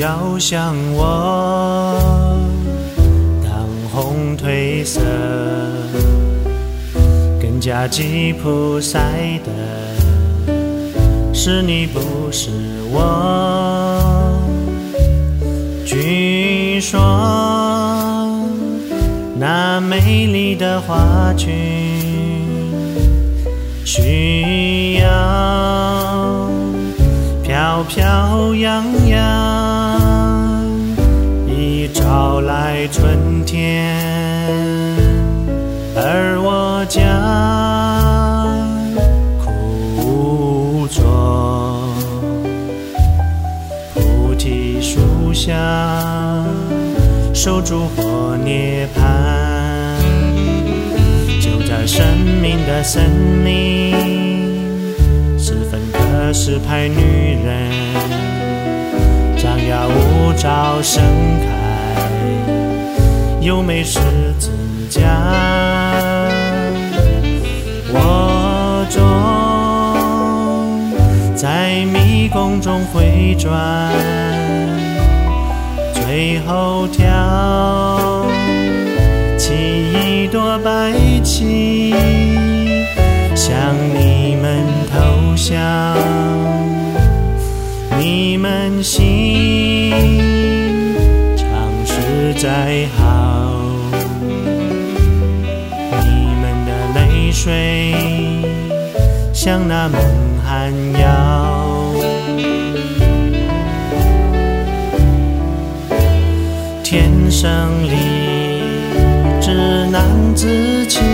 要像我，当红褪色，更加吉普赛的是你，不是我。据说那美丽的花裙需要飘飘扬扬，以招来春天，而我将枯坐菩提树下，守住或涅槃。就在生命的森林，4分的石牌女人张牙舞爪盛开优美十字架，我终在迷宫中回转，最后挑起一朵白旗，向你们投降。你们心常实在好，你们的泪水像那蒙汗药。天生丽质难自弃，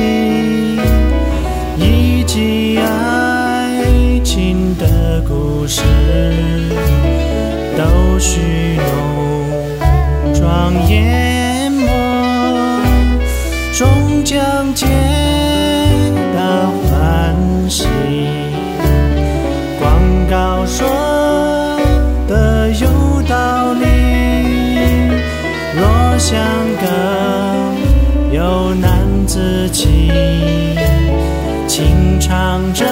以及爱情的故事都虚浓庄淹没，终将皆大欢喜。广告说的有道理，若相隔又难自弃，情长着